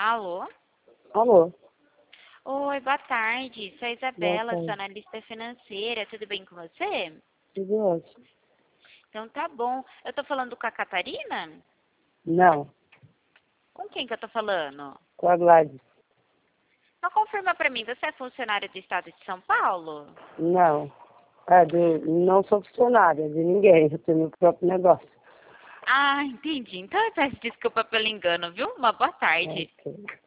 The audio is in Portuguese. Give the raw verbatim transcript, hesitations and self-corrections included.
Alô? Alô? Oi, boa tarde. Sou a Isabela, Boa sou tarde. analista financeira. Tudo bem com você? Tudo ótimo. Então tá bom. Eu tô falando com a Catarina? Não, Com quem que eu tô falando? com a Gladys. Então confirma pra mim, você é funcionária do estado de São Paulo? Não. É do, não sou funcionária de ninguém, eu tenho meu próprio negócio. Ah, entendi. Então eu peço desculpa pelo engano, viu? Uma boa tarde. Ok.